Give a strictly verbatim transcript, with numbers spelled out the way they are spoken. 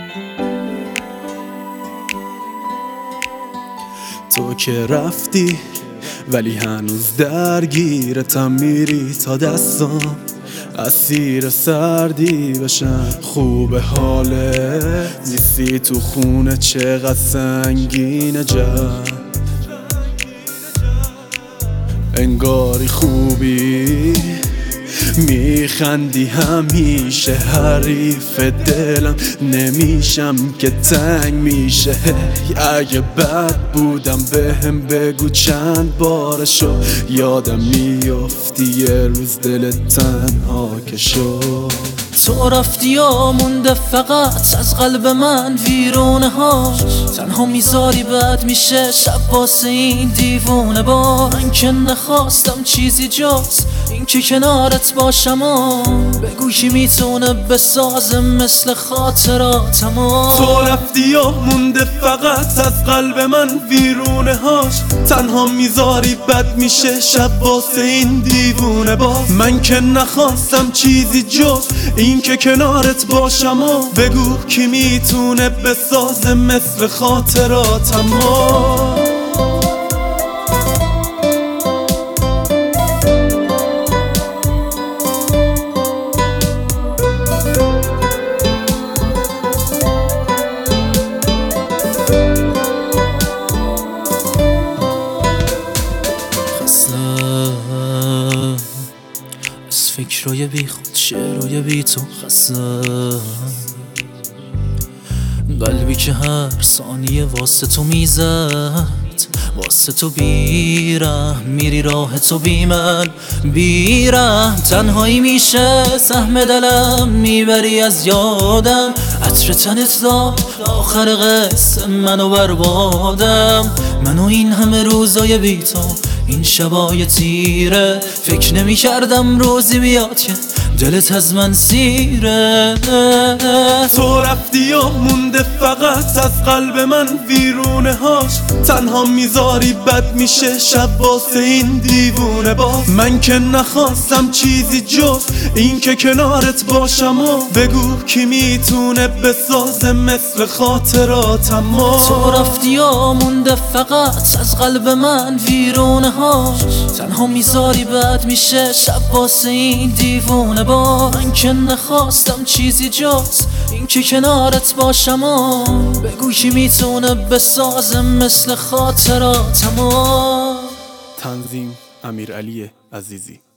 تو که رفتی ولی هنوز درگیرتم، میری تا دستم اسیر سردی بشن. خوب حاله نیستی تو خونه، چقدر سنگینه جد، انگاری خوبی میخندی همیشه، حریف دلم نمیشم که تنگ میشه. اگه بد بودم بهم بگو چند بارشو، یادم میافتی یه روز دلت تنها که شد. تو رفتی و مونده فقط از قلب من ویرونه ها، تنها میذاری بد میشه شب واسه این دیوونه با. من که نخواستم چیزی جز این که کنارت باشم و بگو کی میتونه بسازه مثل خاطراتم. تو رفتی و مونده فقط از قلب من ویرونه هاش، تنها میذاری بد میشه شب واسه این دیوونه با. من که نخواستم چیزی جز این که کنارت باشم و بگو کی میتونه بسازه مثل خاطراتم. از فکرای بی خود، شعرهای بی تو خسته، قلبی که هر ثانیه واسه تو میزد، واسه تو بیرم میری راه تو بی من بیرم. تنهایی میشه سهم دلم، میبری از یادم، عطر تنت داد آخر قصه منو بربادم. منو این همه روزای بی تو، این شبای تیره، فکر نمی کردم روزی بیاد که دلت از من سیره. تو رفتی و مونده فقط از قلب من ویرونه هاش، تنها میذاری بد میشه شب واسه این دیوونه باز. من که نخواستم چیزی جز این که کنارت باشم و بگو کی میتونه بسازه مثل خاطراتم. تو رفتی و مونده فقط از قلب من ویرونه هاش، تنها میذاری بد میشه شب واسه این دیوونه با. من که نخواستم چیزی جز این که کنارت باشم و بگو کی میتونه بسازه مثل خاطراتم. تنظیم امیرعلی عزیزی.